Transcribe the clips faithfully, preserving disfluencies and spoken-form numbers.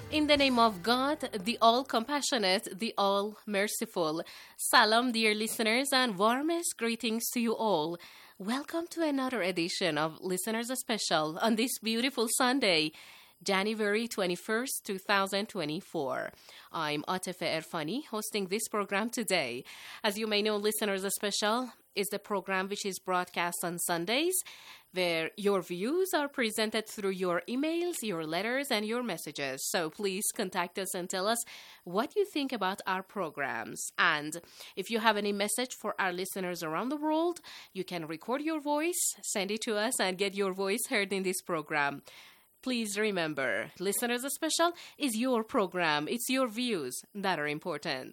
In the name of God, the all-compassionate, the all-merciful. Salam, dear listeners, and warmest greetings to you all. Welcome to another edition of Listeners Special on this beautiful Sunday, January twenty-first, twenty twenty-four. I'm Atefe Erfani, hosting this program today. As you may know, Listeners Special is the program which is broadcast on Sundays, where your views are presented through your emails, your letters, and your messages. So please contact us and tell us what you think about our programs. And if you have any message for our listeners around the world, you can record your voice, send it to us, and get your voice heard in this program. Please remember, Listeners Special is your program. It's your views that are important.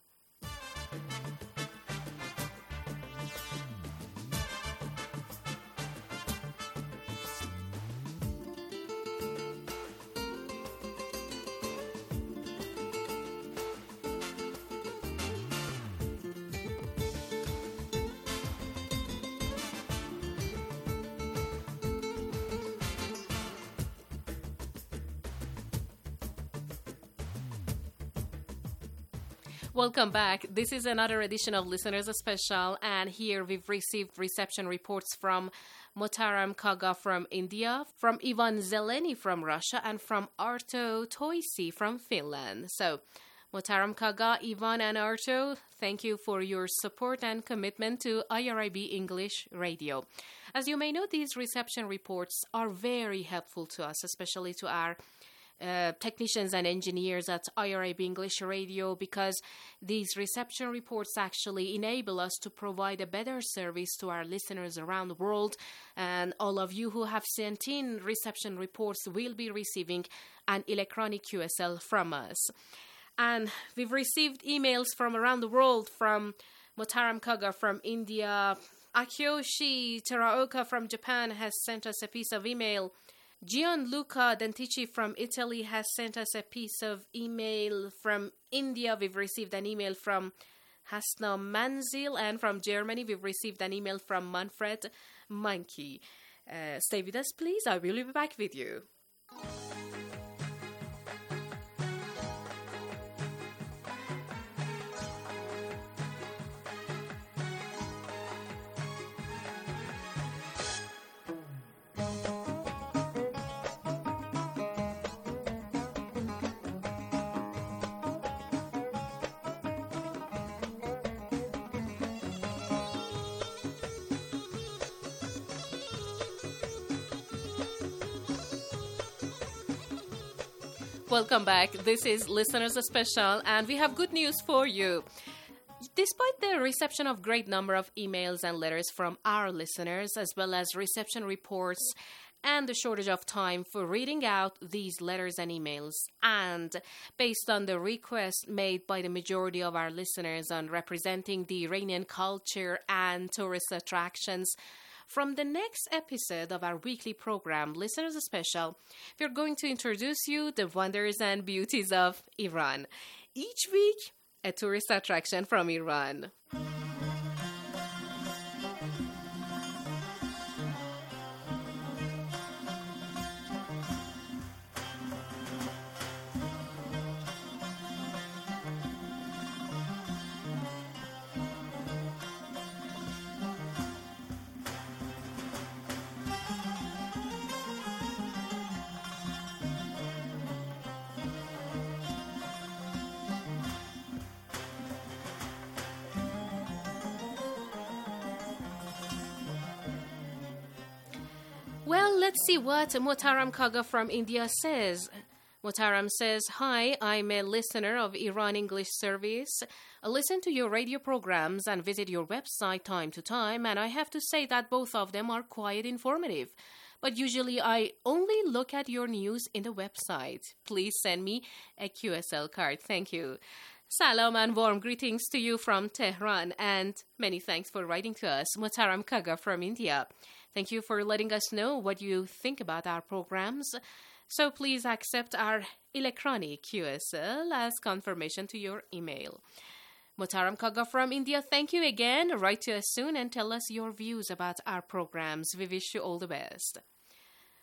Welcome back. This is another edition of Listeners Special, and here we've received reception reports from Motaram Kaga from India, from Ivan Zeleny from Russia, and from Arto Toisi from Finland. So, Motaram Kaga, Ivan, and Arto, thank you for your support and commitment to I R I B English Radio. As you may know, these reception reports are very helpful to us, especially to our Uh, technicians and engineers at I R I B English Radio, because these reception reports actually enable us to provide a better service to our listeners around the world. And all of you who have sent in reception reports will be receiving an electronic Q S L from us. And we've received emails from around the world, from Motaram Kaga from India. Akyoshi Teraoka from Japan has sent us a piece of email. Gianluca Dentici from Italy has sent us a piece of email. From India, we've received an email from Hasna Manzil, and from Germany, we've received an email from Manfred Monkey. Uh, stay with us, please. I will be back with you. Welcome back. This is Listeners Special, and we have good news for you. Despite the reception of great number of emails and letters from our listeners, as well as reception reports and the shortage of time for reading out these letters and emails, and based on the request made by the majority of our listeners on representing the Iranian culture and tourist attractions, from the next episode of our weekly program, Listeners Special, we're going to introduce you the wonders and beauties of Iran. Each week, a tourist attraction from Iran. Well, let's see what Motaram Kaga from India says. Motaram says, "Hi, I'm a listener of Iran English Service. I listen to your radio programs and visit your website time to time, and I have to say that both of them are quite informative. But usually I only look at your news in the website. Please send me a Q S L card. Thank you." Salam and warm greetings to you from Tehran, and many thanks for writing to us, Motaram Kaga from India. Thank you for letting us know what you think about our programs. So please accept our electronic Q S L as confirmation to your email. Motaram Kaga from India, thank you again. Write to us soon and tell us your views about our programs. We wish you all the best.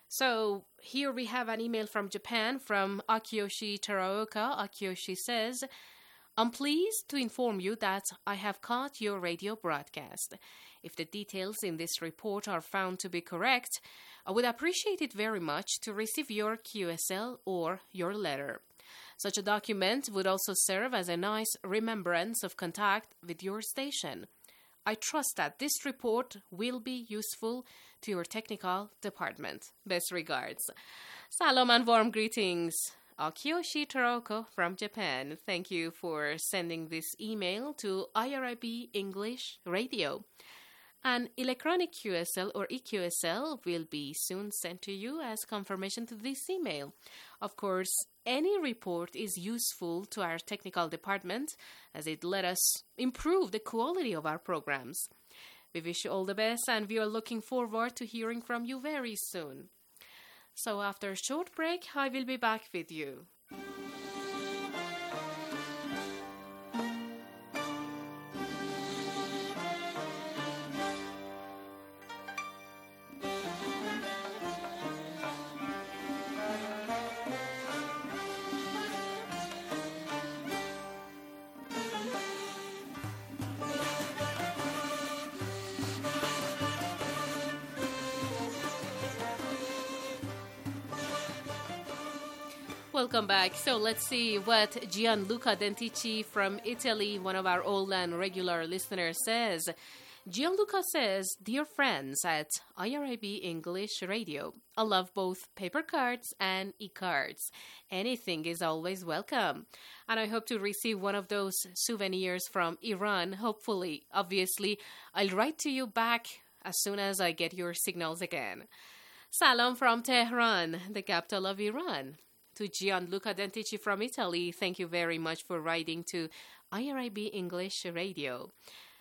So here we have an email from Japan from Akiyoshi Teraoka. Akiyoshi says, I'm pleased to inform you that I have caught your radio broadcast. If the details in this report are found to be correct, I would appreciate it very much to receive your Q S L or your letter. Such a document would also serve as a nice remembrance of contact with your station. I trust that this report will be useful to your technical department. Best regards. Salam and warm greetings. Akiyoshi Teraoka from Japan. Thank you for sending this email to I R I B English Radio. An electronic Q S L or E Q S L will be soon sent to you as confirmation to this email. Of course, any report is useful to our technical department as it let us improve the quality of our programs. We wish you all the best and we are looking forward to hearing from you very soon. So after a short break, I will be back with you. Welcome back. So let's see what Gianluca Dentici from Italy, one of our old and regular listeners, says. Gianluca says, Dear friends at I R I B English Radio, I love both paper cards and e-cards. Anything is always welcome. And I hope to receive one of those souvenirs from Iran, hopefully. Obviously, I'll write to you back as soon as I get your signals again. Salam from Tehran, the capital of Iran. To Gianluca Dentici from Italy, thank you very much for writing to I R I B English Radio.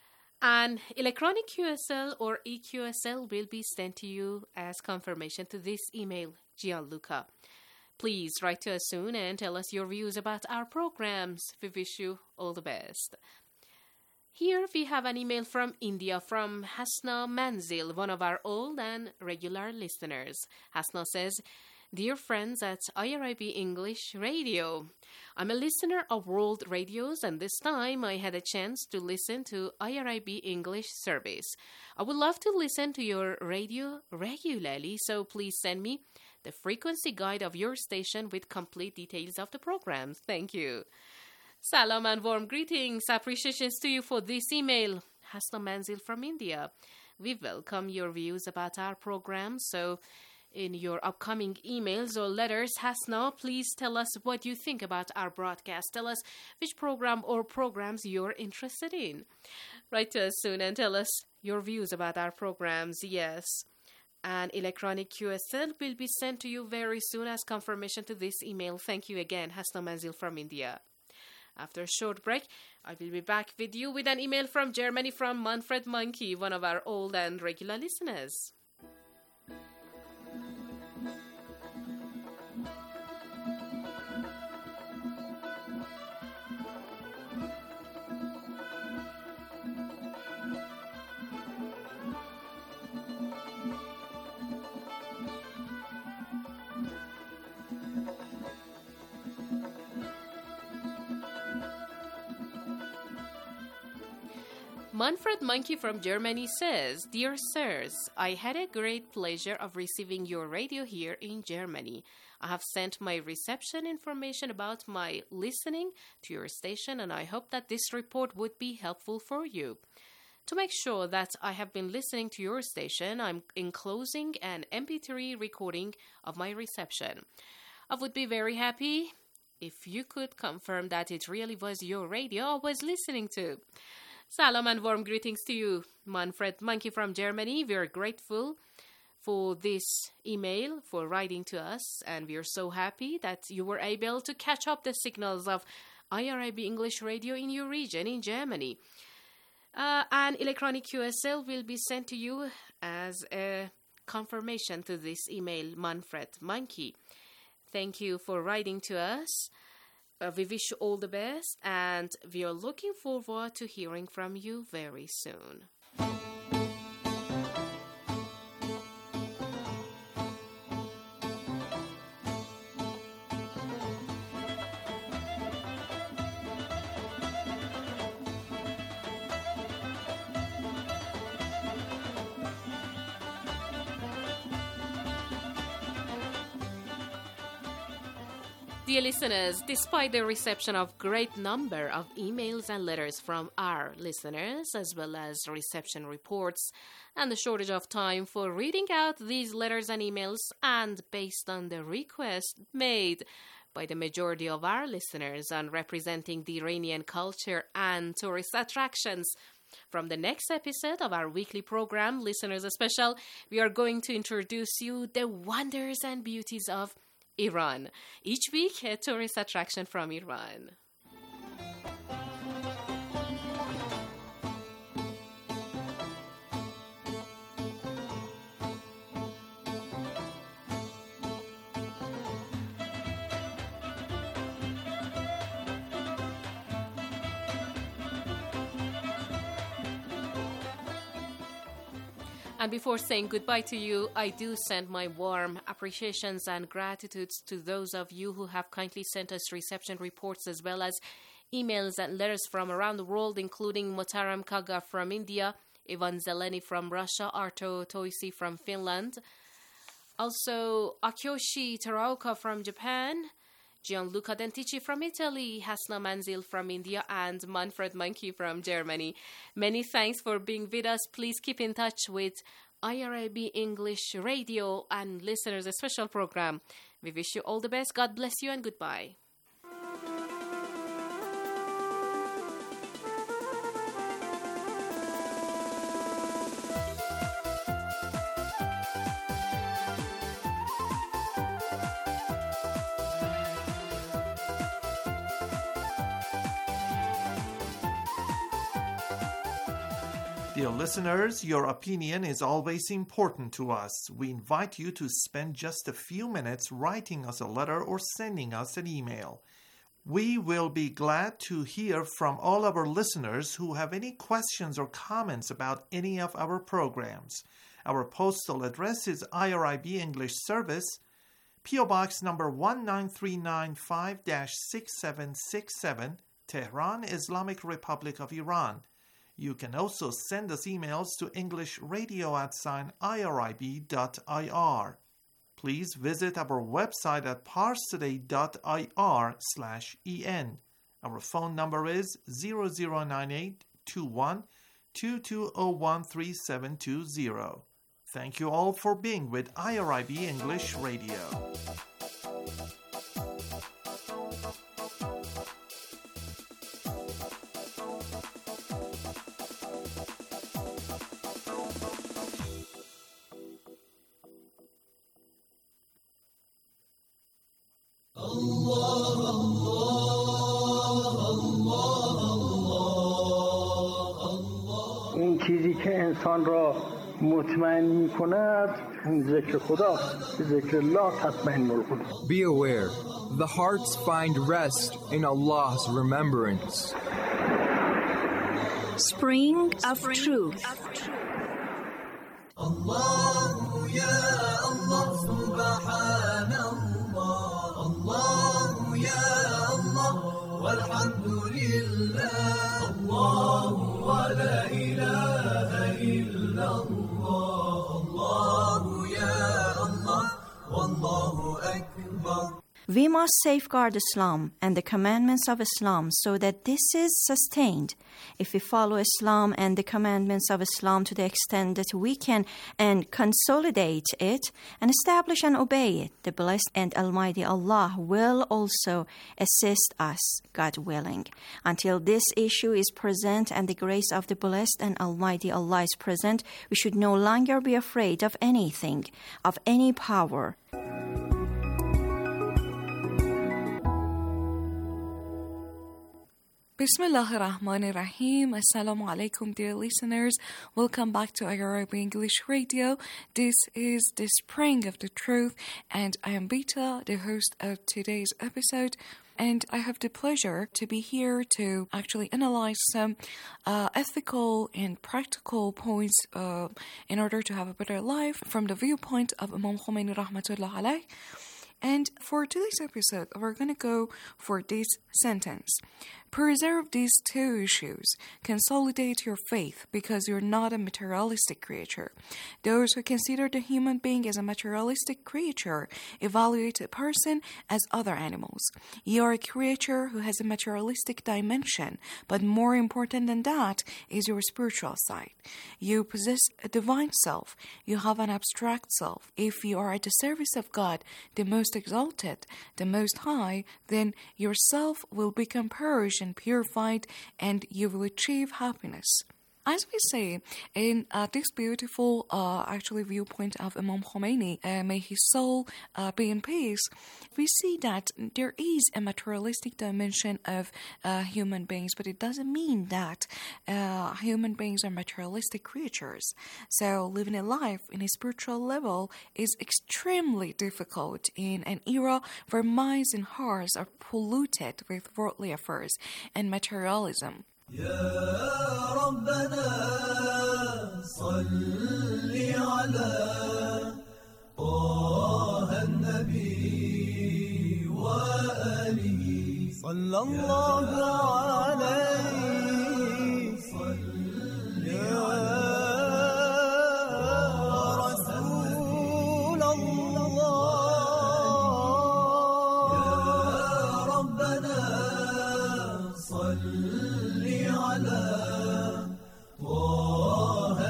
An electronic Q S L or E Q S L will be sent to you as confirmation to this email, Gianluca. Please write to us soon and tell us your views about our programs. We wish you all the best. Here we have an email from India from Hasna Manzil, one of our old and regular listeners. Hasna says, Dear friends at I R I B English Radio, I'm a listener of World Radios and this time I had a chance to listen to I R I B English service. I would love to listen to your radio regularly, so please send me the frequency guide of your station with complete details of the programs. Thank you. Salam and warm greetings. Appreciations to you for this email. Hasna Manzil from India. We welcome your views about our programs, so in your upcoming emails or letters, Hasna, please tell us what you think about our broadcast. Tell us which program or programs you're interested in. Write to us soon and tell us your views about our programs. Yes, an electronic Q S L will be sent to you very soon as confirmation to this email. Thank you again, Hasna Manzil from India. After a short break, I will be back with you with an email from Germany from Manfred Monkey, one of our old and regular listeners. Manfred Monkey from Germany says, Dear sirs, I had a great pleasure of receiving your radio here in Germany. I have sent my reception information about my listening to your station and I hope that this report would be helpful for you. To make sure that I have been listening to your station, I'm enclosing an M P three recording of my reception. I would be very happy if you could confirm that it really was your radio I was listening to. Salam and warm greetings to you, Manfred Monkey from Germany. We are grateful for this email, for writing to us, and we are so happy that you were able to catch up the signals of I R I B English Radio in your region in Germany. Uh, an electronic Q S L will be sent to you as a confirmation to this email, Manfred Monkey. Thank you for writing to us. Uh, we wish you all the best, and we are looking forward to hearing from you very soon. Dear listeners, despite the reception of great number of emails and letters from our listeners, as well as reception reports, and the shortage of time for reading out these letters and emails, and based on the request made by the majority of our listeners on representing the Iranian culture and tourist attractions, from the next episode of our weekly program, Listeners Special, we are going to introduce you the wonders and beauties of Iran. Each week, a tourist attraction from Iran. And before saying goodbye to you, I do send my warm appreciations and gratitudes to those of you who have kindly sent us reception reports as well as emails and letters from around the world, including Motaram Kaga from India, Ivan Zeleny from Russia, Arto Toisi from Finland, also Akyoshi Taraoka from Japan, Gianluca Dentici from Italy, Hasna Manzil from India, and Manfred Monkey from Germany. Many thanks for being with us. Please keep in touch with I R I B English Radio and Listeners a Special program. We wish you all the best. God bless you and goodbye. Dear listeners, your opinion is always important to us. We invite you to spend just a few minutes writing us a letter or sending us an email. We will be glad to hear from all of our listeners who have any questions or comments about any of our programs. Our postal address is I R I B English Service, P O Box number one nine three nine five dash six seven six seven, Tehran, Islamic Republic of Iran. You can also send us emails to englishradio at sign irib dot I R. Please visit our website at parstoday dot I R slash en. Our phone number is zero zero nine eight two one two two zero one three seven two zero. Thank you all for being with I R I B English Radio. اون چیزی که انسان را مطمئن می کند ذکر خدا ذکر الله تطمئن القلوب. Be aware, the hearts find rest in Allah's remembrance. Spring of Truth. Allah ya Allah subhanallah, Allah ya Allah walhamdulillah, Allah wa la ilaha illallah, Allah ya Allah wallahu akbar. We must safeguard Islam and the commandments of Islam so that this is sustained. If we follow Islam and the commandments of Islam to the extent that we can and consolidate it and establish and obey it, the blessed and Almighty Allah will also assist us, God willing. Until this issue is present and the grace of the blessed and Almighty Allah is present, we should no longer be afraid of anything, of any power. Bismillah ar-Rahman ar-Rahim. Assalamu alaikum, dear listeners. Welcome back to I R I B English Radio. This is the Spring of the Truth, and I am Bita, the host of today's episode. And I have the pleasure to be here to actually analyze some uh, ethical and practical points uh, in order to have a better life from the viewpoint of Imam Khomeini Rahmatullah alayh. And for today's episode, we're going to go for this sentence. Preserve these two issues. Consolidate your faith because you're not a materialistic creature. Those who consider the human being as a materialistic creature evaluate a person as other animals. You are a creature who has a materialistic dimension, but more important than that is your spiritual side. You possess a divine self. You have an abstract self. If you are at the service of God, the most exalted, the most high, then your self will become purged and purified, and you will achieve happiness. As we say in uh, this beautiful, uh, actually, viewpoint of Imam Khomeini, uh, may his soul uh, be in peace, we see that there is a materialistic dimension of uh, human beings, but it doesn't mean that uh, human beings are materialistic creatures. So living a life in a spiritual level is extremely difficult in an era where minds and hearts are polluted with worldly affairs and materialism. يا ربنا صل على طه النبي وآله صلى الله عليه صل يا رسول الله يا ربنا صل على طه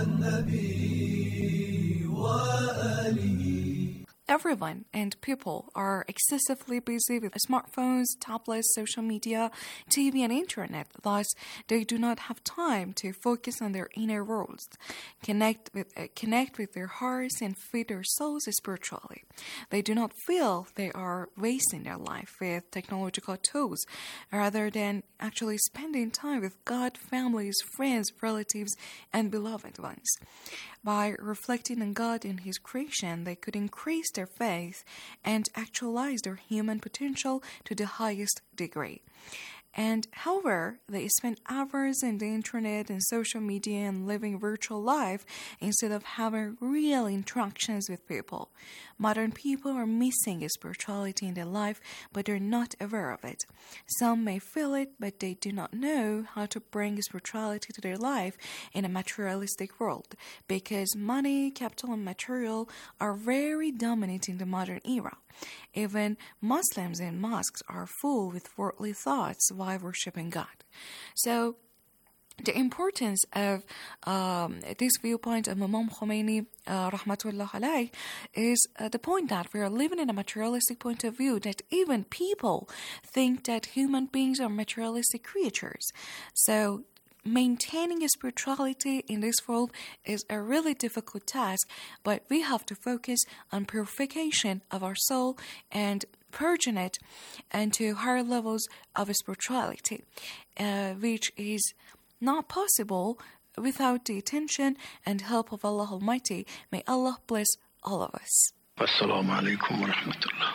النبي وآله. Everyone and people are excessively busy with smartphones, tablets, social media, T V, and internet. Thus, they do not have time to focus on their inner worlds, connect with uh, connect with their hearts, and feed their souls spiritually. They do not feel they are wasting their life with technological tools, rather than actually spending time with God, families, friends, relatives, and beloved ones. By reflecting on God and His creation, they could increase their faith and actualize their human potential to the highest degree. And however, they spend hours on the internet and social media and living virtual life instead of having real interactions with people. Modern people are missing spirituality in their life, but they're not aware of it. Some may feel it, but they do not know how to bring spirituality to their life in a materialistic world, because money, capital, and material are very dominant in the modern era. Even Muslims in mosques are full with worldly thoughts while worshipping God. So, the importance of um, this viewpoint of Imam Khomeini, uh, rahmatullah alayh, is uh, the point that we are living in a materialistic point of view, that even people think that human beings are materialistic creatures. So, maintaining a spirituality in this world is a really difficult task, but we have to focus on purification of our soul and purging it into higher levels of spirituality, uh, which is not possible without the attention and help of Allah Almighty. May Allah bless all of us. Assalamu alaikum wa rahmatullah.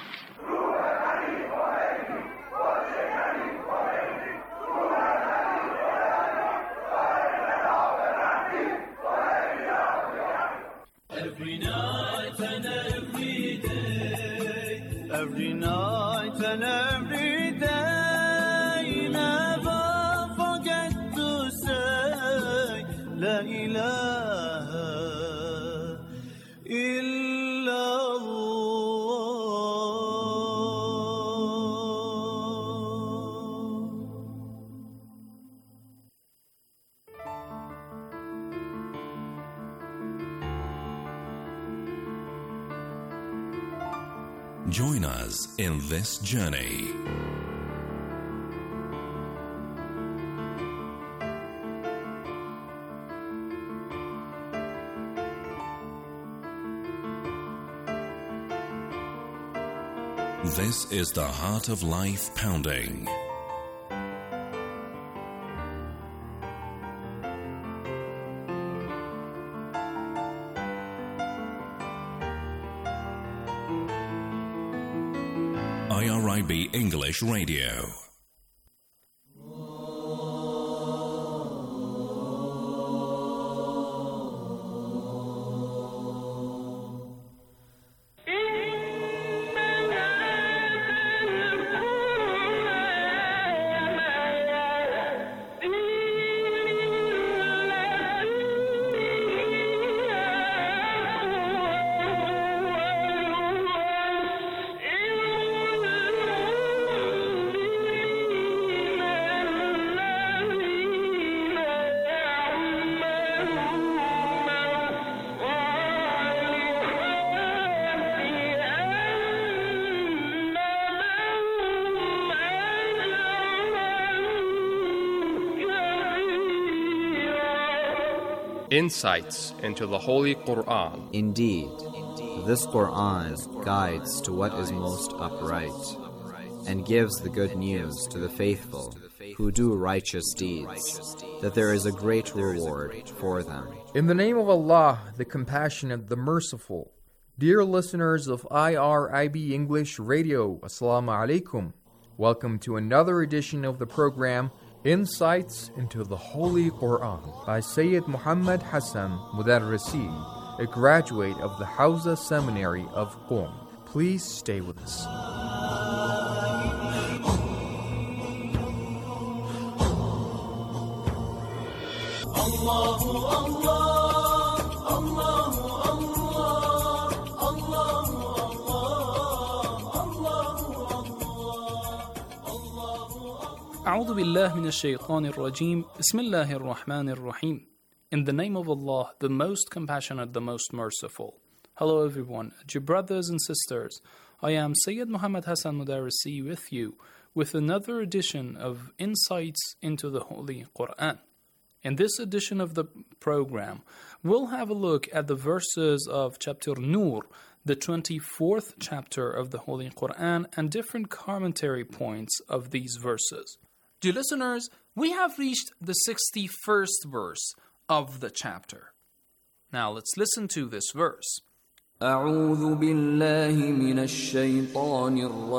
Every night and every day, every night and every day, never forget to say La ilaha illallah. Join us in this journey. This is the Heart of Life Pounding. I R I B English Radio. إننا insights into the Holy Quran. Indeed, this Quran guides to what is most upright and gives the good news to the faithful who do righteous deeds, that there is a great reward for them. In the name of Allah, the Compassionate, the Merciful. Dear listeners of I R I B English Radio, Assalamu alaikum. Welcome to another edition of the program, Insights into the Holy Quran, by Sayyid Muhammad Hassan Mudarrisi, a graduate of the Hawza Seminary of Qom. Please stay with us. أعوذ بالله من الشيطان الرجيم بسم الله الرحمن الرحيم. In the name of Allah, the most compassionate, the most merciful. Hello everyone, dear brothers and sisters. I am Sayyid Muhammad Hassan Mudarrisi with you with another edition of Insights into the Holy Quran. In this edition of the program, we'll have a look at the verses of chapter Nur, the twenty-fourth chapter of the Holy Quran, and different commentary points of these verses. Dear listeners, we have reached the sixty-first verse of the chapter. Now let's listen to this verse. أعوذ بالله من الشيطان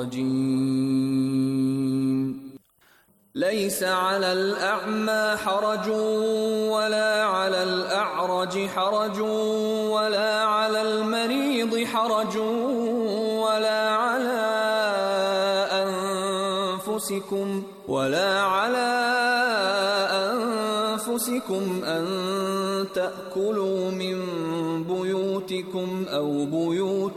الرجيم ليس على الأعمى حرج ولا على الأعرج حرج ولا على المريض حرج ولا على أنفسكم ولا على أنفسكم أن تأكلوا من بيوتكم أو بيوت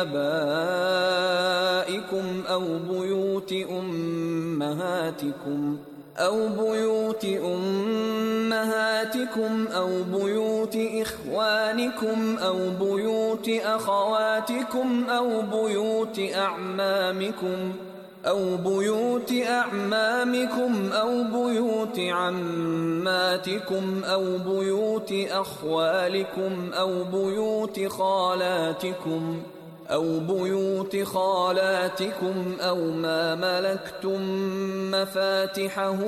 آبائكم أو بيوت أمهاتكم أو بيوت أمهاتكم أو بيوت إخوانكم أو بيوت أخواتكم أو بيوت أعمامكم أو بيوت أعمامكم أو بيوت عماتكم أو بيوت أخوالكم أو بيوت خالاتكم أو بيوت خالاتكم أو ما ملكتم مفاتحه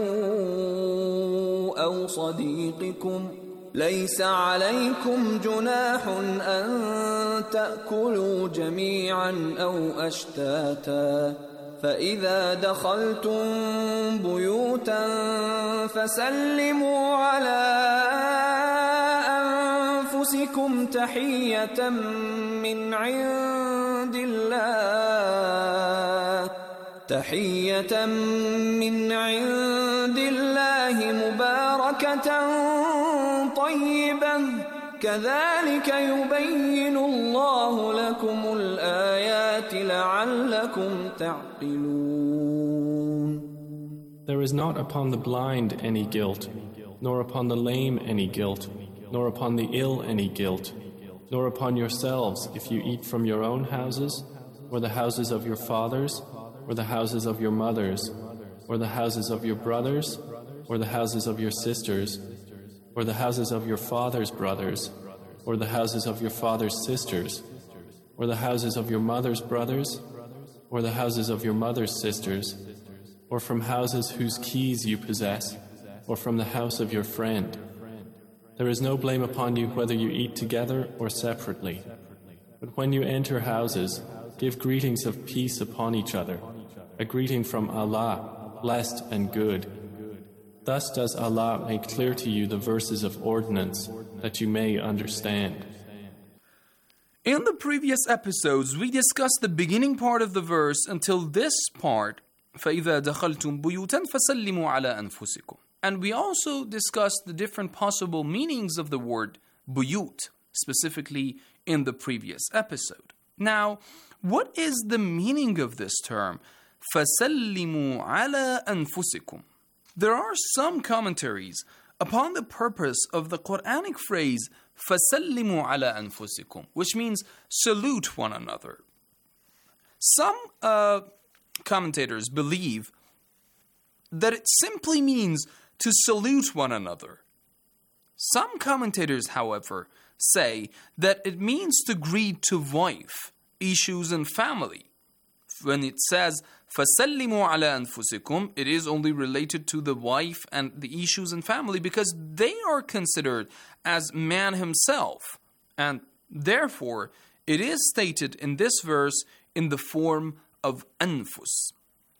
أو صديقكم ليس عليكم جناح أن تأكلوا جميعا أو أشتاتا فإذا دخلتم بيوتا فسلموا على أنفسكم تحية من عند الله تحية من عند الله مباركة طيبة كذلك يبين الله لكم الآيات لعلكم تعقلون. There is not upon the blind any guilt, nor upon the lame any guilt, nor upon the ill any guilt, nor upon yourselves if you eat from your own houses, or the houses of your fathers, or the houses of your mothers, or the houses of your brothers, or the houses of your sisters, or the houses of your father's brothers, or the houses of your father's sisters, or the houses of your mother's brothers, or the houses of your mother's sisters, or from houses whose keys you possess, or from the house of your friend. There is no blame upon you whether you eat together or separately. But when you enter houses, give greetings of peace upon each other, a greeting from Allah, blessed and good. Thus does Allah make clear to you the verses of ordinance, that you may understand. In the previous episodes, we discussed the beginning part of the verse until this part, فَإِذَا دَخَلْتُمْ بُيُوتًا فَسَلِّمُوا عَلَىٰ أَنفُسِكُمْ. And we also discussed the different possible meanings of the word buyut, specifically in the previous episode. Now, what is the meaning of this term, فَسَلِّمُوا عَلَىٰ أَنفُسِكُمْ? There are some commentaries upon the purpose of the Quranic phrase فَسَلِّمُوا عَلَىٰ أَنفُسِكُمْ, which means salute one another. Some uh, commentators believe that it simply means to salute one another. Some commentators, however, say that it means to greet to wife, issues and family. When it says فَسَلِّمُوا عَلَى أَنفُسِكُمْ, it is only related to the wife and the issues and family because they are considered as man himself. And therefore, it is stated in this verse in the form of anfus.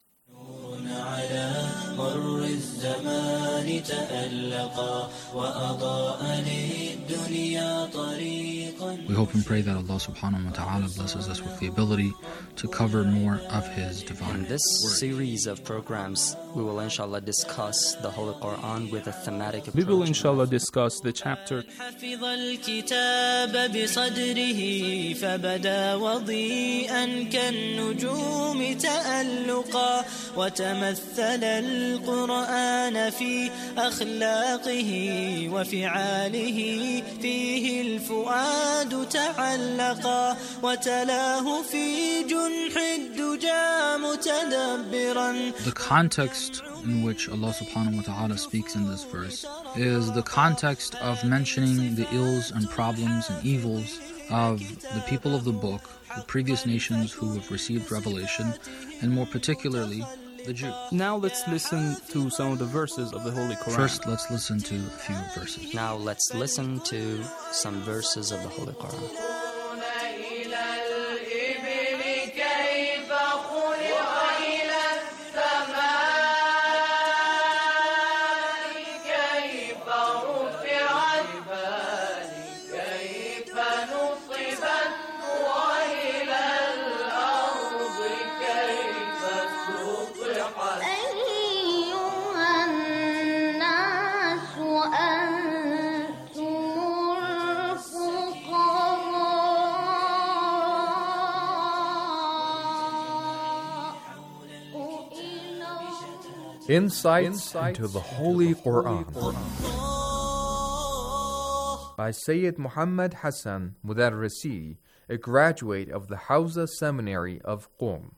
We hope and pray that Allah subhanahu wa ta'ala blesses us with the ability to cover more of His divine In this word. series of programs, we will inshallah discuss the Holy Quran with a thematic approach. We will inshallah discuss the chapter حفظ الكتاب بصدره فبدا وضيئا كالنجوم تألقا وتمثل القرآن في أخلاقه وفعاله فيه الفؤاد تعلقا وتلاه في جنح الدجى متدبرا. The context in which Allah subhanahu wa ta'ala speaks in this verse is the context of mentioning the ills and problems and evils of the people of the book, the previous nations who have received revelation, and more particularly the Jews. Now let's listen to some of the verses of the Holy Quran. First, let's listen to a few verses. Now let's listen to some verses of the Holy Quran. Insights, Insights into the Holy Quran. By Sayyid Muhammad Hassan Mudarrisi, a graduate of the Hawza Seminary of Qom.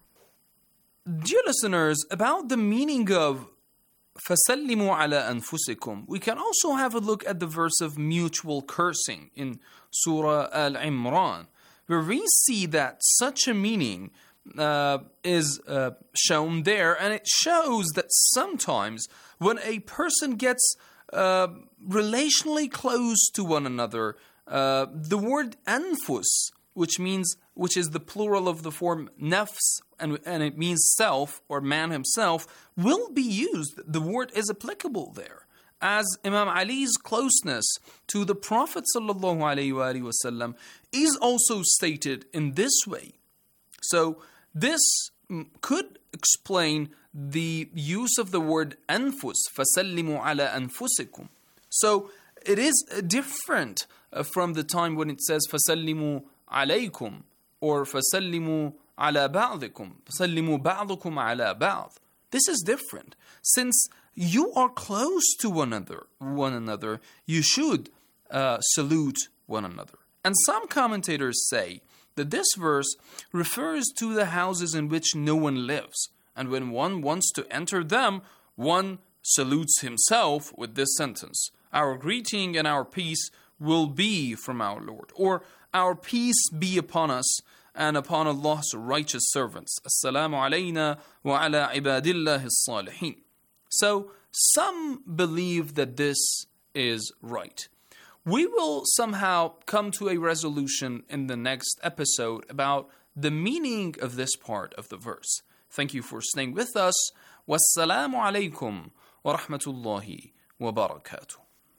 Dear listeners, about the meaning of فَسَلِّمُوا عَلَى أَنفُسِكُمْ, we can also have a look at the verse of mutual cursing in Surah Al-Imran, where we see that such a meaning Uh, is uh, shown there, and it shows that sometimes when a person gets uh, relationally close to one another, uh, the word anfus, which means which is the plural of the form nafs, and, and it means self or man himself, will be used. The word is applicable there, as Imam Ali's closeness to the Prophet sallallahu alaihi wasallam is also stated in this way. So this could explain the use of the word anfus, فَسَلِّمُوا عَلَى أَنفُسِكُمْ. So it is different from the time when it says فَسَلِّمُوا عَلَيْكُمْ or فَسَلِّمُوا عَلَى بَعْضِكُمْ فَسَلِّمُوا بَعْضُكُمْ عَلَى بَعْض. This is different. Since you are close to one another, one another, you should uh, salute one another. And some commentators say that this verse refers to the houses in which no one lives, and when one wants to enter them, one salutes himself with this sentence: our greeting and our peace will be from our Lord, or our peace be upon us and upon Allah's righteous servants. Assalamu alayna wa ala ibadillahi as-salihin. So some believe that this is right. We will somehow come to a resolution in the next episode about the meaning of this part of the verse. Thank you for staying with us. Wassalamu alaikum wa rahmatullahi wa barakatuh.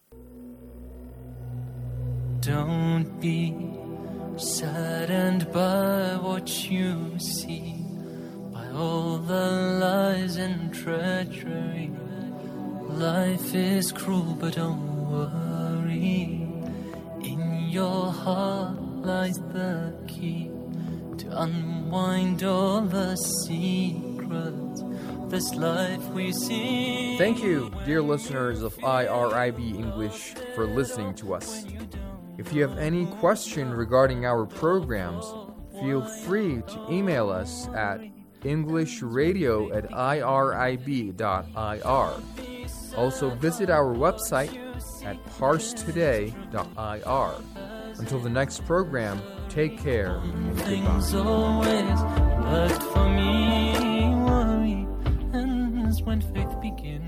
Don't be saddened by what you see, by all the lies and treachery. Life is cruel, but don't worry. In your heart lies the key to unwind all the secrets of this life we see. Thank you, dear listeners of I R I B English, for listening to us. If you have any question regarding our programs, feel free to email us at englishradio at irib dot ir. Also visit our website at parse today dot I R. Until the next program, take care and Things goodbye. always worked for me. Worry ends when faith begins.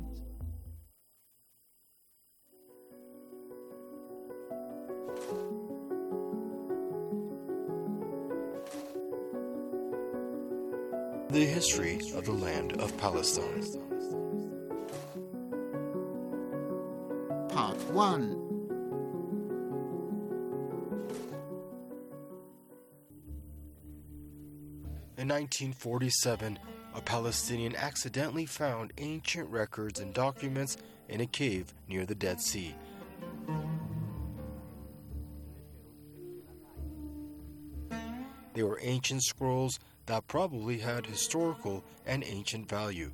The history of the land of Palestine. Part one. In nineteen forty-seven, a Palestinian accidentally found ancient records and documents in a cave near the Dead Sea. They were ancient scrolls that probably had historical and ancient value.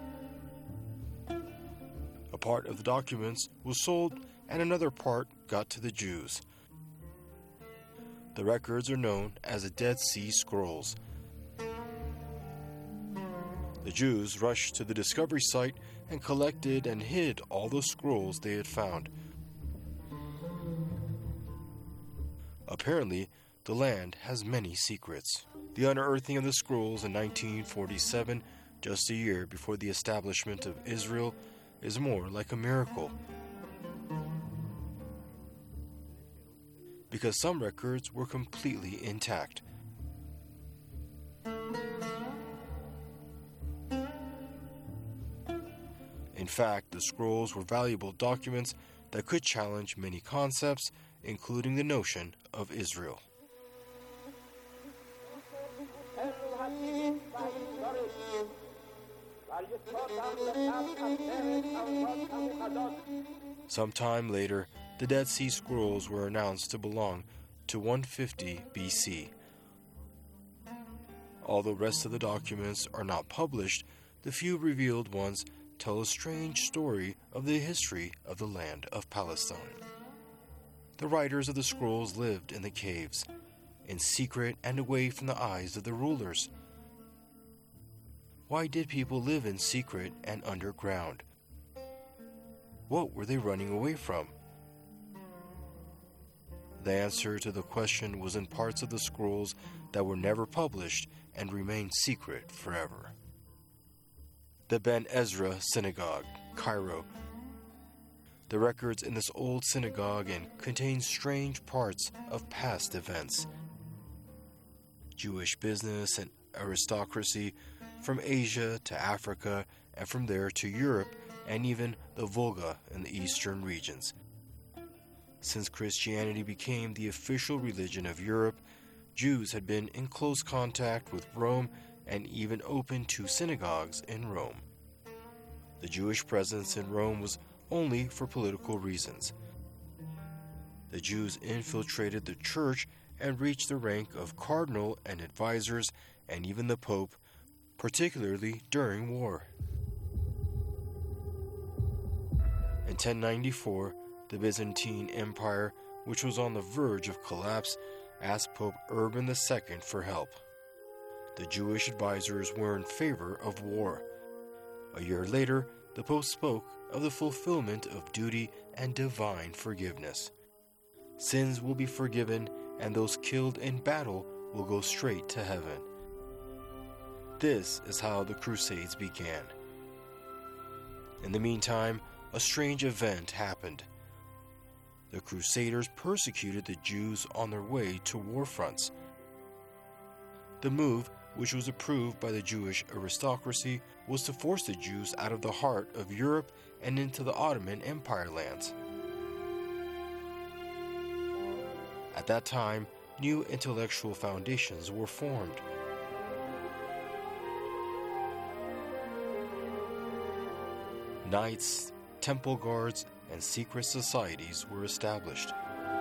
A part of the documents was sold and another part got to the Jews. The records are known as the Dead Sea Scrolls. The Jews rushed to the discovery site and collected and hid all the scrolls they had found. Apparently, the land has many secrets. The unearthing of the scrolls in nineteen forty-seven, just a year before the establishment of Israel, is more like a miracle. Because some records were completely intact. In fact, the scrolls were valuable documents that could challenge many concepts, including the notion of Israel. Sometime later, the Dead Sea Scrolls were announced to belong to one fifty B C. Although the rest of the documents are not published, the few revealed ones tell a strange story of the history of the land of Palestine. The writers of the scrolls lived in the caves, in secret and away from the eyes of the rulers. Why did people live in secret and underground? What were they running away from? The answer to the question was in parts of the scrolls that were never published and remained secret forever. The Ben Ezra Synagogue, Cairo. The records in this old synagogue and contain strange parts of past events. Jewish business and aristocracy from Asia to Africa and from there to Europe and even the Volga in the eastern regions. Since Christianity became the official religion of Europe, Jews had been in close contact with Rome and even opened two synagogues in Rome. The Jewish presence in Rome was only for political reasons. The Jews infiltrated the church and reached the rank of cardinal and advisors and even the Pope, particularly during war. In ten ninety-four, the Byzantine Empire, which was on the verge of collapse, asked Pope Urban the Second for help. The Jewish advisors were in favor of war. A year later, the Pope spoke of the fulfillment of duty and divine forgiveness. Sins will be forgiven, and those killed in battle will go straight to heaven. This is how the Crusades began. In the meantime, a strange event happened. The Crusaders persecuted the Jews on their way to war fronts. The move, which was approved by the Jewish aristocracy, was to force the Jews out of the heart of Europe and into the Ottoman Empire lands. At that time, new intellectual foundations were formed. Knights, temple guards, and secret societies were established.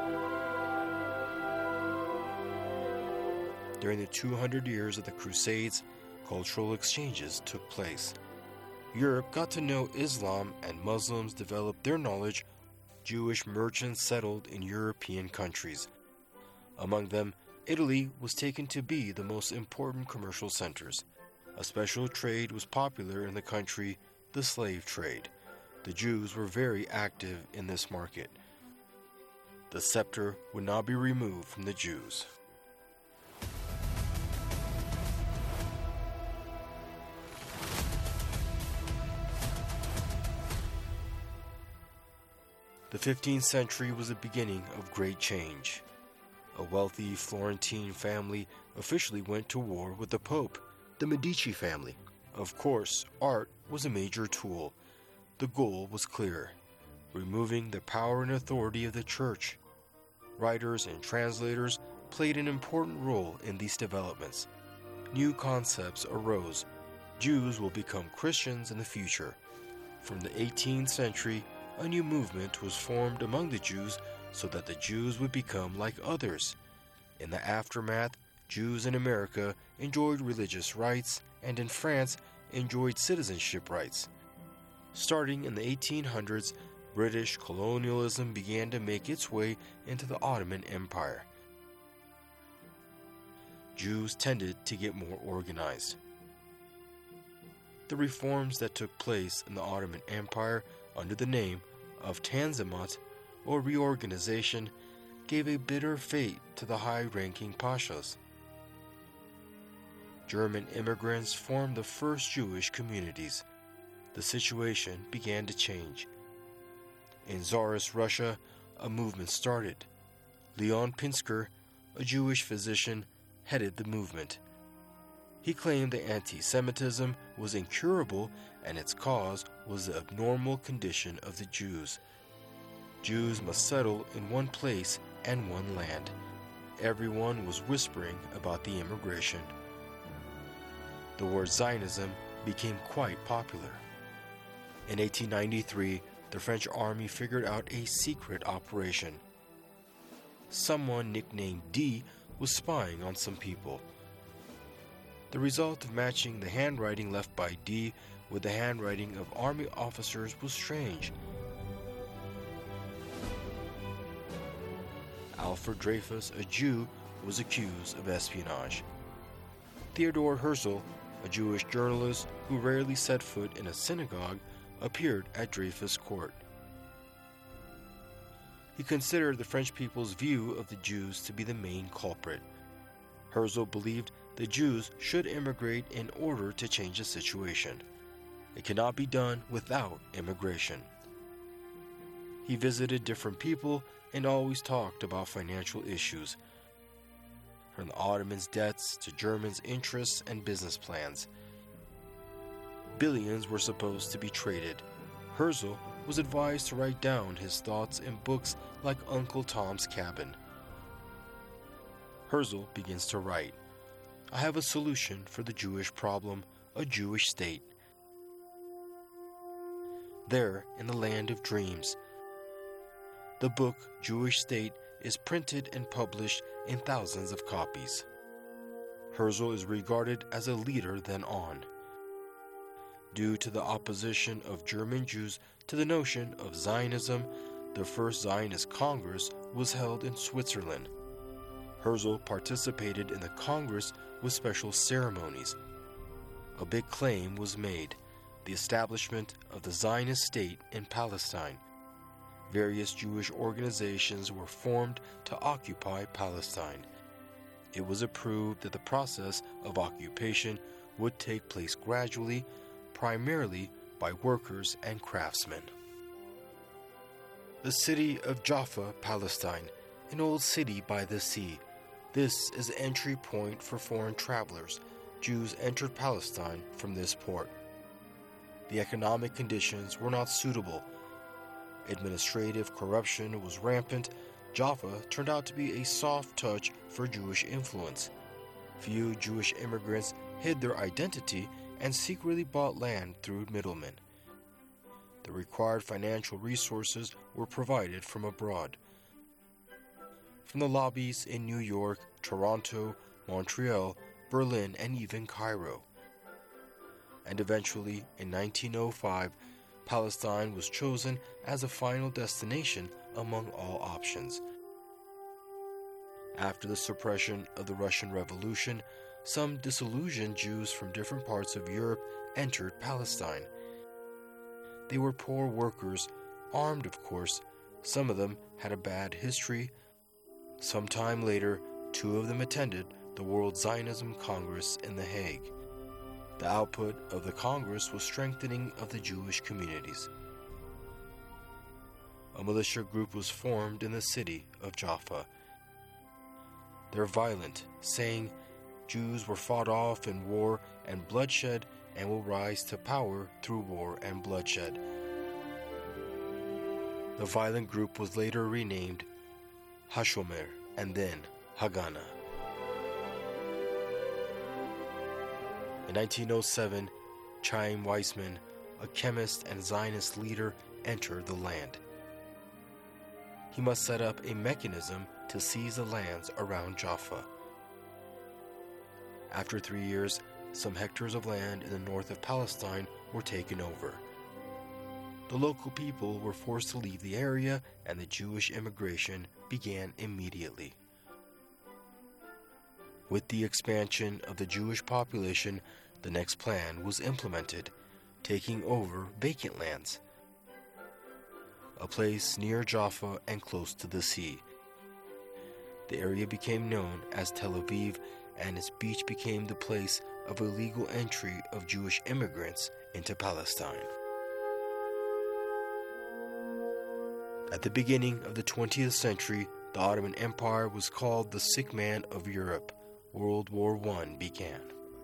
During the two hundred years of the Crusades, cultural exchanges took place. Europe got to know Islam and Muslims developed their knowledge. Jewish merchants settled in European countries. Among them, Italy was taken to be the most important commercial centers. A special trade was popular in the country, the slave trade. The Jews were very active in this market. The scepter would not be removed from the Jews. The fifteenth century was the beginning of great change. A wealthy Florentine family officially went to war with the Pope, the Medici family. Of course, art was a major tool. The goal was clear: removing the power and authority of the church. Writers and translators played an important role in these developments. New concepts arose. Jews will become Christians in the future. From the eighteenth century, a new movement was formed among the Jews so that the Jews would become like others. In the aftermath, Jews in America enjoyed religious rights and in France enjoyed citizenship rights. Starting in the eighteen hundreds, British colonialism began to make its way into the Ottoman Empire. Jews tended to get more organized. The reforms that took place in the Ottoman Empire under the name of Tanzimat, or reorganization, gave a bitter fate to the high-ranking pashas. German immigrants formed the first Jewish communities. The situation began to change. In Tsarist Russia, a movement started. Leon Pinsker, a Jewish physician, headed the movement. He claimed that anti-Semitism was incurable and its cause was the abnormal condition of the Jews. Jews must settle in one place and one land. Everyone was whispering about the immigration. The word Zionism became quite popular. In eighteen ninety-three, the French army figured out a secret operation. Someone nicknamed D was spying on some people. The result of matching the handwriting left by D with the handwriting of army officers was strange. Alfred Dreyfus, a Jew, was accused of espionage. Theodor Herzl, a Jewish journalist who rarely set foot in a synagogue, appeared at Dreyfus' court. He considered the French people's view of the Jews to be the main culprit. Herzl believed the Jews should immigrate in order to change the situation. It cannot be done without immigration. He visited different people and always talked about financial issues, from the Ottomans' debts to Germans' interests and business plans. Billions were supposed to be traded. Herzl was advised to write down his thoughts in books like Uncle Tom's Cabin. Herzl begins to write, "I have a solution for the Jewish problem, a Jewish state. There, in the land of dreams." The book, Jewish State, is printed and published in thousands of copies. Herzl is regarded as a leader then on. Due to the opposition of German Jews to the notion of Zionism, the first Zionist Congress was held in Switzerland. Herzl participated in the Congress with special ceremonies. A big claim was made: the establishment of the Zionist state in Palestine. Various Jewish organizations were formed to occupy Palestine. It was approved that the process of occupation would take place gradually, primarily by workers and craftsmen. The city of Jaffa, Palestine, an old city by the sea. This is the entry point for foreign travelers. Jews entered Palestine from this port. The economic conditions were not suitable. Administrative corruption was rampant. Jaffa turned out to be a soft touch for Jewish influence. Few Jewish immigrants hid their identity and secretly bought land through middlemen. The required financial resources were provided from abroad. From the lobbies in New York, Toronto, Montreal, Berlin, and even Cairo. And eventually, in nineteen oh five, Palestine was chosen as a final destination among all options. After the suppression of the Russian Revolution, some disillusioned Jews from different parts of Europe entered Palestine. They were poor workers, armed of course. Some of them had a bad history. Some time later, two of them attended the World Zionism Congress in The Hague. The output of the Congress was strengthening of the Jewish communities. A militia group was formed in the city of Jaffa. They're violent, saying Jews were fought off in war and bloodshed and will rise to power through war and bloodshed. The violent group was later renamed Hashomer and then Haganah. In nineteen oh seven, Chaim Weizmann, a chemist and Zionist leader, entered the land. He must set up a mechanism to seize the lands around Jaffa. After three years, some hectares of land in the north of Palestine were taken over. The local people were forced to leave the area, and the Jewish immigration began immediately. With the expansion of the Jewish population, the next plan was implemented, taking over vacant lands, a place near Jaffa and close to the sea. The area became known as Tel Aviv, and its beach became the place of illegal entry of Jewish immigrants into Palestine. At the beginning of the twentieth century, the Ottoman Empire was called the sick man of Europe. World War One began.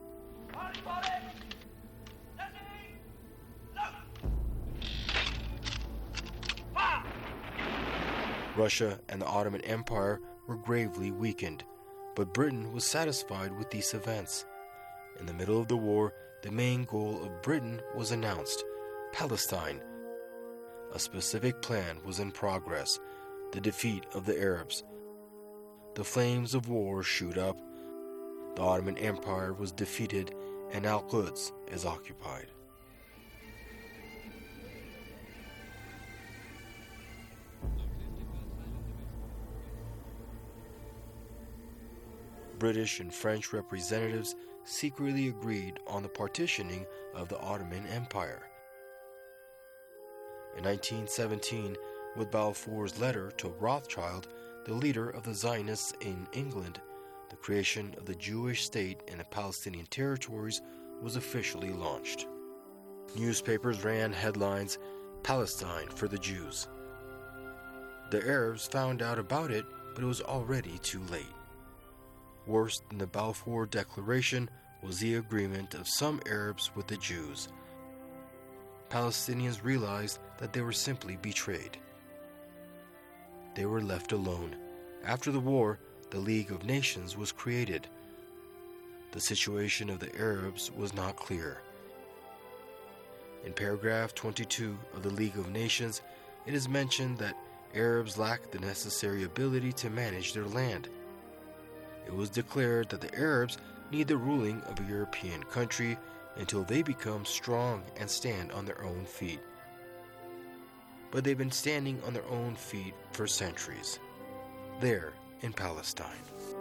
Russia and the Ottoman Empire were gravely weakened, but Britain was satisfied with these events. In the middle of the war, the main goal of Britain was announced: Palestine. A specific plan was in progress: the defeat of the Arabs. The flames of war shoot up. The Ottoman Empire was defeated, and Al-Quds is occupied. British and French representatives secretly agreed on the partitioning of the Ottoman Empire. In nineteen seventeen, with Balfour's letter to Rothschild, the leader of the Zionists in England, the creation of the Jewish state in the Palestinian territories was officially launched. Newspapers ran headlines, "Palestine for the Jews." The Arabs found out about it, but it was already too late. Worse than the Balfour Declaration was the agreement of some Arabs with the Jews. Palestinians realized that they were simply betrayed. They were left alone. After the war, the League of Nations was created. The situation of the Arabs was not clear. In paragraph twenty-two of the League of Nations, it is mentioned that Arabs lack the necessary ability to manage their land. It was declared that the Arabs need the ruling of a European country until they become strong and stand on their own feet. But they've been standing on their own feet for centuries, there in Palestine.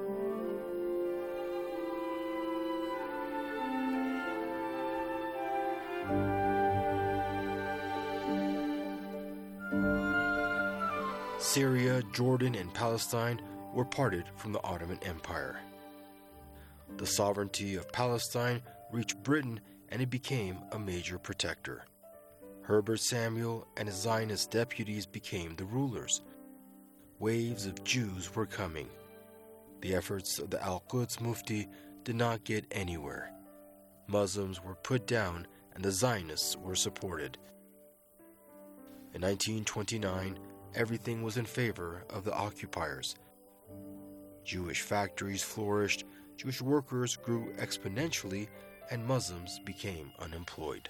Syria, Jordan, and Palestine were parted from the Ottoman Empire. The sovereignty of Palestine reached Britain, and it became a major protector. Herbert Samuel and his Zionist deputies became the rulers. Waves of Jews were coming. The efforts of the Al-Quds Mufti did not get anywhere. Muslims were put down, and the Zionists were supported. In nineteen twenty-nine, everything was in favor of the occupiers. Jewish factories flourished, Jewish workers grew exponentially, and Muslims became unemployed.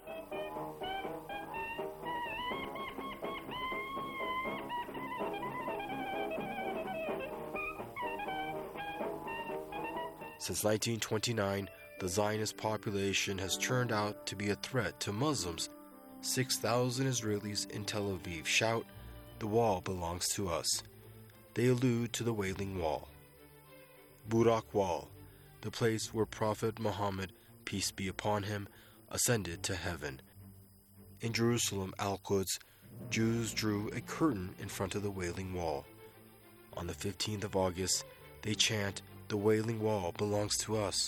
Since nineteen twenty-nine, the Zionist population has turned out to be a threat to Muslims. six thousand Israelis in Tel Aviv shout, "The wall belongs to us." They allude to the Wailing Wall. Burak Wall, the place where Prophet Muhammad, peace be upon him, ascended to heaven. In Jerusalem, Al-Quds, Jews drew a curtain in front of the Wailing Wall. On the fifteenth of August, they chant, "The Wailing Wall belongs to us."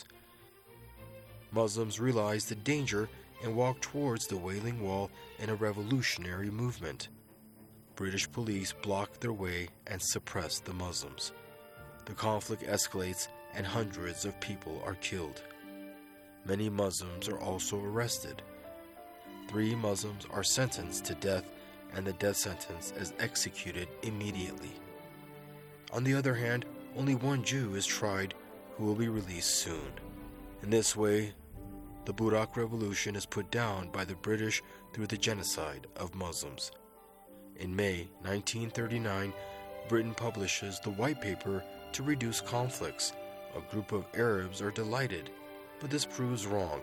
Muslims realized the danger and walked towards the Wailing Wall in a revolutionary movement. British police blocked their way and suppressed the Muslims. The conflict escalates and hundreds of people are killed. Many Muslims are also arrested. Three Muslims are sentenced to death, and the death sentence is executed immediately. On the other hand, only one Jew is tried, who will be released soon. In this way, the Burak Revolution is put down by the British through the genocide of Muslims. In May nineteen thirty-nine, Britain publishes the White Paper to reduce conflicts. A group of Arabs are delighted, but this proves wrong.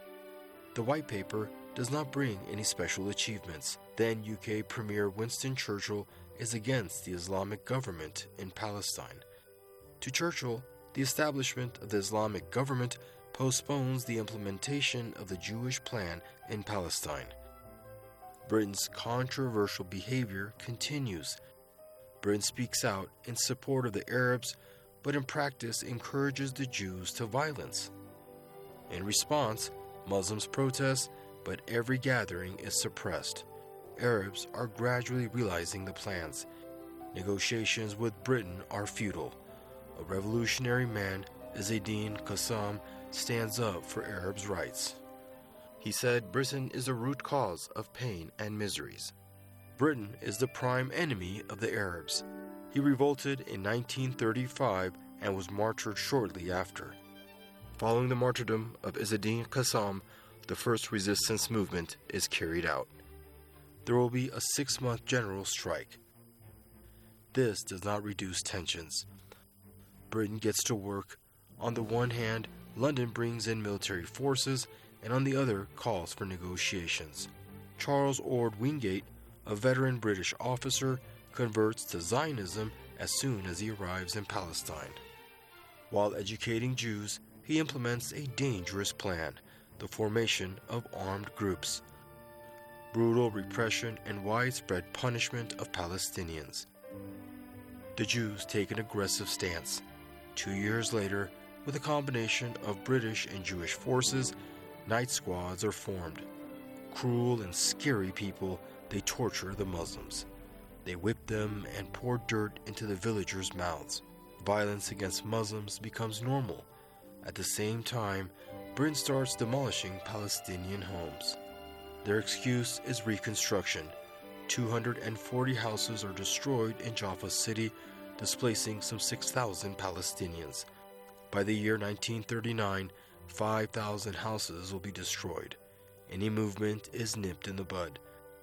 The White Paper does not bring any special achievements. Then U K Premier Winston Churchill is against the Islamic government in Palestine. To Churchill, the establishment of the Islamic government postpones the implementation of the Jewish plan in Palestine. Britain's controversial behavior continues. Britain speaks out in support of the Arabs, but in practice encourages the Jews to violence. In response, Muslims protest, but every gathering is suppressed. Arabs are gradually realizing the plans. Negotiations with Britain are futile. A revolutionary man, Izzeddin Qassam, stands up for Arabs' rights. He said Britain is the root cause of pain and miseries. Britain is the prime enemy of the Arabs. He revolted in nineteen thirty-five and was martyred shortly after. Following the martyrdom of Izzeddin Qassam, the first resistance movement is carried out. There will be a six-month general strike. This does not reduce tensions. Britain gets to work. On the one hand, London brings in military forces, and on the other calls for negotiations. Charles Ord Wingate, a veteran British officer, converts to Zionism as soon as he arrives in Palestine. While educating Jews, he implements a dangerous plan, the formation of armed groups, brutal repression and widespread punishment of Palestinians. The Jews take an aggressive stance. Two years later, with a combination of British and Jewish forces, night squads are formed. Cruel and scary people, they torture the Muslims. They whip them and pour dirt into the villagers' mouths. Violence against Muslims becomes normal. At the same time, Britain starts demolishing Palestinian homes. Their excuse is reconstruction. two hundred forty houses are destroyed in Jaffa City, displacing some six thousand Palestinians. By the year nineteen thirty-nine, five thousand houses will be destroyed. Any movement is nipped in the bud.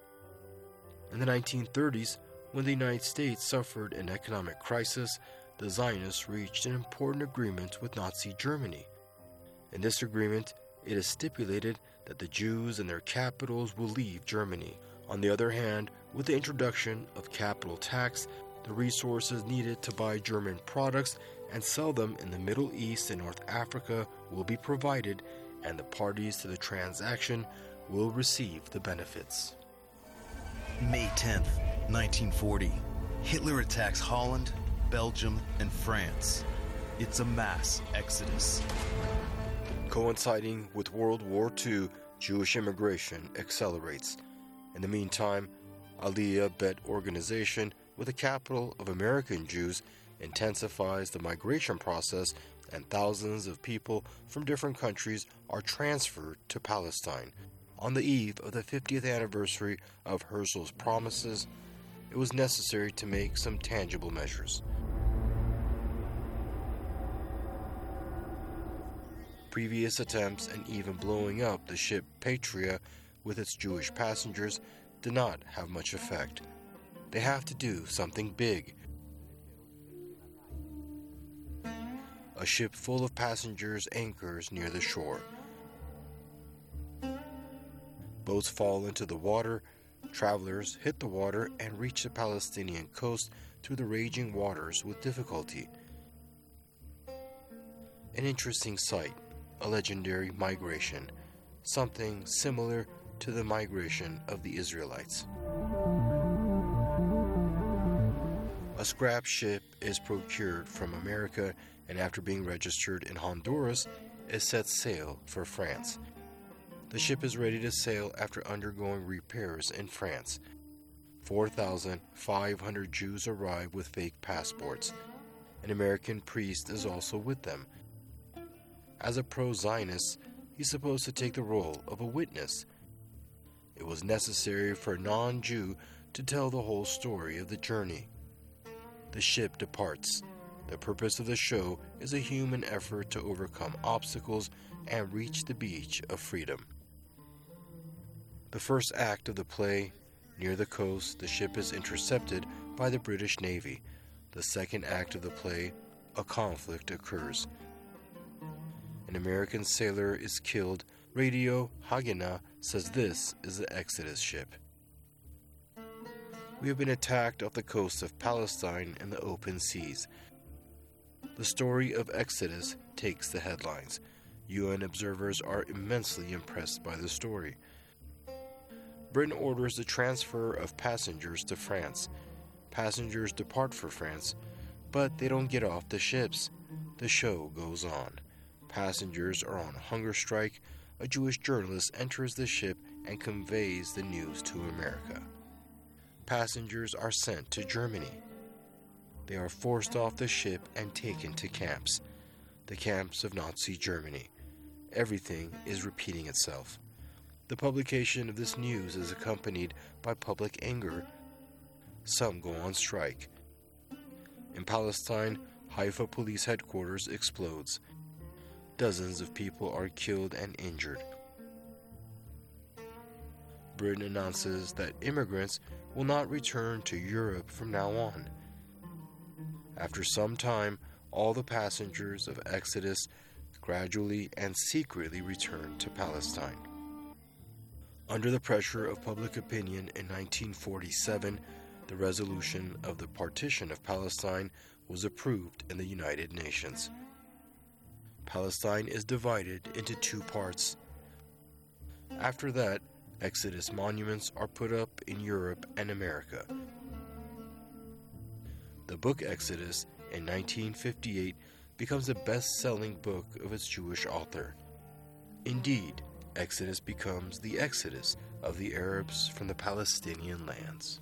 In the nineteen thirties, when the United States suffered an economic crisis, the Zionists reached an important agreement with Nazi Germany. In this agreement, it is stipulated that the Jews and their capitals will leave Germany. On the other hand, with the introduction of capital tax, the resources needed to buy German products and sell them in the Middle East and North Africa will be provided, and the parties to the transaction will receive the benefits. May tenth, nineteen forty. Hitler attacks Holland, Belgium, and France. It's a mass exodus. Coinciding with World War Two, Jewish immigration accelerates. In the meantime, Aliyah Bet Organization, with the capital of American Jews, intensifies the migration process, and thousands of people from different countries are transferred to Palestine. On the eve of the fiftieth anniversary of Herzl's promises, it was necessary to make some tangible measures. Previous attempts and even blowing up the ship Patria with its Jewish passengers did not have much effect. They have to do something big. A ship full of passengers anchors near the shore. Boats fall into the water. Travelers hit the water and reach the Palestinian coast through the raging waters with difficulty. An interesting sight, a legendary migration, something similar to the migration of the Israelites. A scrap ship is procured from America and after being registered in Honduras, it sets sail for France. The ship is ready to sail after undergoing repairs in France. four thousand five hundred Jews arrive with fake passports. An American priest is also with them. As a pro-Zionist, he's supposed to take the role of a witness. It was necessary for a non-Jew to tell the whole story of the journey. The ship departs. The purpose of the show is a human effort to overcome obstacles and reach the beach of freedom. The first act of the play, near the coast, the ship is intercepted by the British Navy. The second act of the play, a conflict occurs. An American sailor is killed. Radio Haganah says this is the Exodus ship. We have been attacked off the coast of Palestine in the open seas. The story of Exodus takes the headlines. U N observers are immensely impressed by the story. Britain orders the transfer of passengers to France. Passengers depart for France, but they don't get off the ships. The show goes on. Passengers are on hunger strike. A Jewish journalist enters the ship and conveys the news to America. Passengers are sent to Germany. They are forced off the ship and taken to camps, the camps of Nazi Germany. Everything is repeating itself. The publication of this news is accompanied by public anger. Some go on strike. In Palestine, Haifa police headquarters explodes. Dozens of people are killed and injured. Britain announces that immigrants will not return to Europe from now on. After some time, all the passengers of Exodus gradually and secretly return to Palestine. Under the pressure of public opinion in nineteen forty-seven, the resolution of the partition of Palestine was approved in the United Nations. Palestine is divided into two parts. After that, Exodus monuments are put up in Europe and America. The book Exodus in nineteen fifty-eight becomes the best-selling book of its Jewish author. Indeed, Exodus becomes the exodus of the Arabs from the Palestinian lands.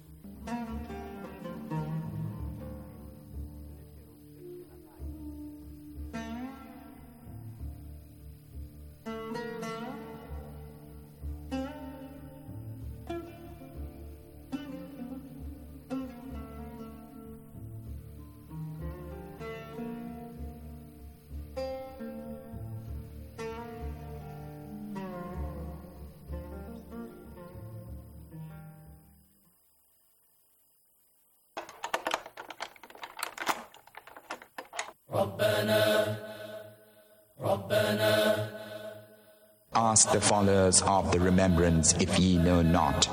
Ask the followers of the remembrance if ye know not.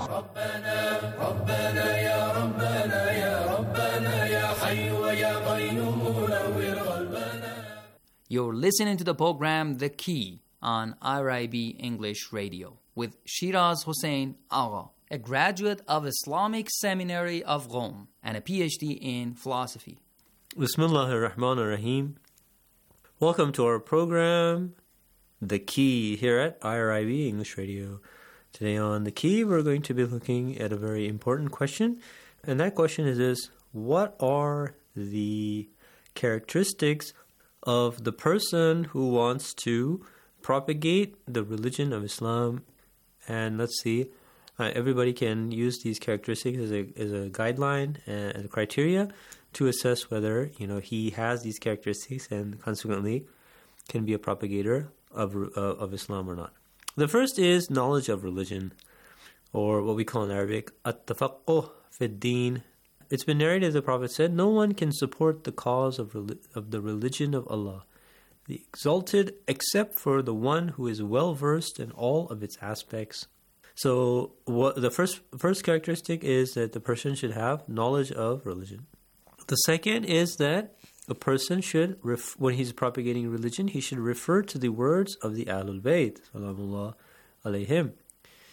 You're listening to the program The Key on I R I B English Radio with Shiraz Hussain Agha, a graduate of Islamic Seminary of Rome and a P H D in philosophy. Bismillahir Rahmanir Rahim. Welcome to our program, The Key, here at I R I B English Radio. Today on The Key, we're going to be looking at a very important question, and that question is this: what are the characteristics of the person who wants to propagate the religion of Islam? And let's see, uh, everybody can use these characteristics as a as a guideline and a criteria to assess whether, you know, he has these characteristics and consequently can be a propagator of uh, of Islam or not. The first is knowledge of religion, or what we call in Arabic at-tafaqquh fi ad-din. It's been narrated, the Prophet said, no one can support the cause of rel- of the religion of Allah, the exalted, except for the one who is well versed in all of its aspects. So what the first first characteristic is that the person should have knowledge of religion. The second is that a person should, ref- when he's propagating religion, he should refer to the words of the Ahlul Bayt, salamullah alayhim.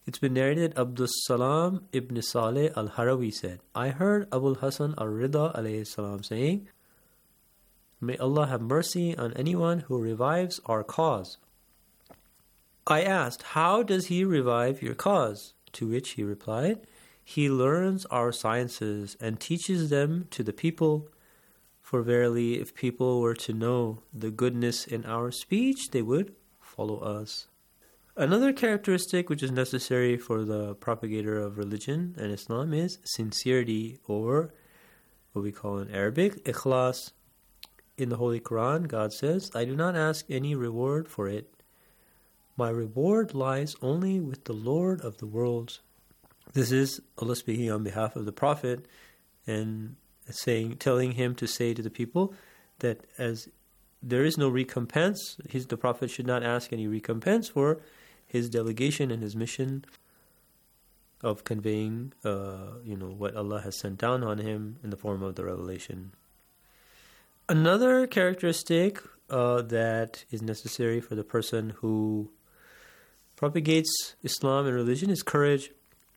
It's been narrated, Abdus Salam ibn Saleh al-Harawi said, I heard Abu Hasan al-Rida alayhi salam saying, May Allah have mercy on anyone who revives our cause. I asked, how does he revive your cause? To which he replied, he learns our sciences and teaches them to the people. For verily, if people were to know the goodness in our speech, they would follow us. Another characteristic which is necessary for the propagator of religion and Islam is sincerity, or what we call in Arabic, ikhlas. In the Holy Quran, God says, I do not ask any reward for it. My reward lies only with the Lord of the worlds. This is Allah speaking on behalf of the Prophet and saying, telling him to say to the people that as there is no recompense, his, the Prophet should not ask any recompense for his delegation and his mission of conveying, uh, you know, what Allah has sent down on him in the form of the revelation. Another characteristic uh, that is necessary for the person who propagates Islam and religion is courage.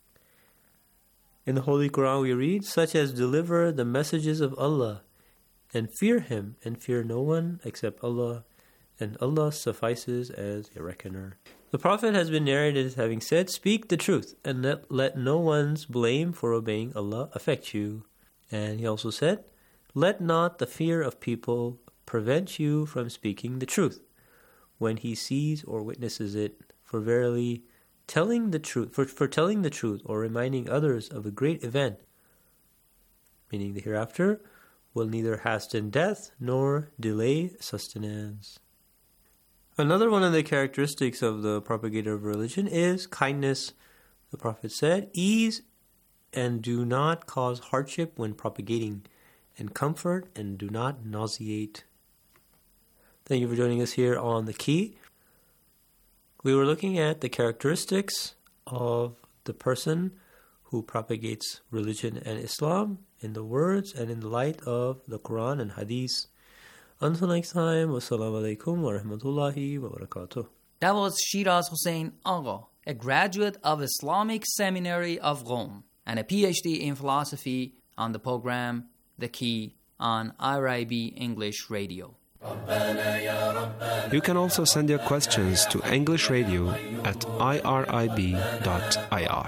In the Holy Quran we read, such as deliver the messages of Allah and fear Him and fear no one except Allah, and Allah suffices as a reckoner. The Prophet has been narrated as having said, speak the truth and let, let no one's blame for obeying Allah affect you. And he also said, let not the fear of people prevent you from speaking the truth when he sees or witnesses it. For verily, telling the truth, for, for telling the truth or reminding others of a great event, meaning the hereafter, will neither hasten death nor delay sustenance. Another one of the characteristics of the propagator of religion is kindness. The Prophet said, ease and do not cause hardship when propagating, and comfort and do not nauseate. Thank you for joining us here on The Key. We were looking at the characteristics of the person who propagates religion and Islam in the words and in the light of the Quran and Hadith. Until next time, wassalamu alaikum wa rahmatullahi wa barakatuh. That was Shiraz Hussain Agha, a graduate of Islamic Seminary of Rome and a P H D in philosophy, on the program The Key on I R I B English Radio. You can also send your questions to English Radio at I R I B dot I R.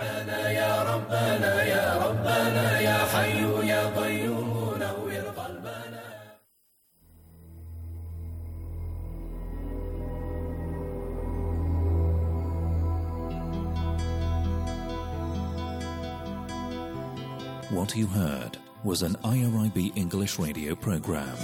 What you heard was an I R I B English Radio program.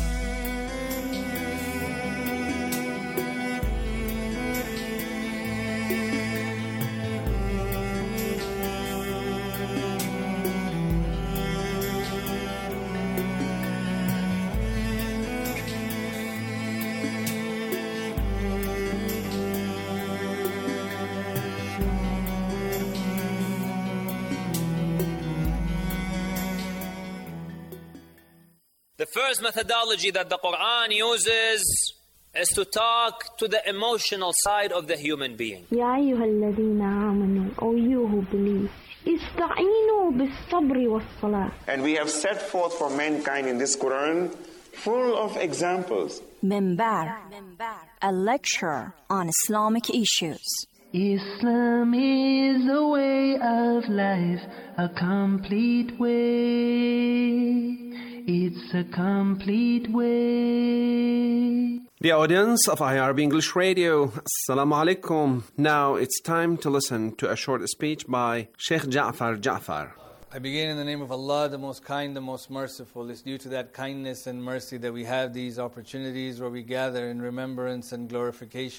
The first methodology that the Quran uses is to talk to the emotional side of the human being. يا أيها الذين آمنوا, O you who believe, استعينوا بالصبر والصلاة. And we have set forth for mankind in this Quran full of examples. Minbar, a lecture on Islamic issues. Islam is a way of life, a complete way. It's a complete way. The audience of I R B English Radio, Assalamu alaikum. Now it's time to listen to a short speech by Sheikh Ja'far Ja'far. I begin in the name of Allah, the most kind, the most merciful. It's due to that kindness and mercy that we have these opportunities where we gather in remembrance and glorification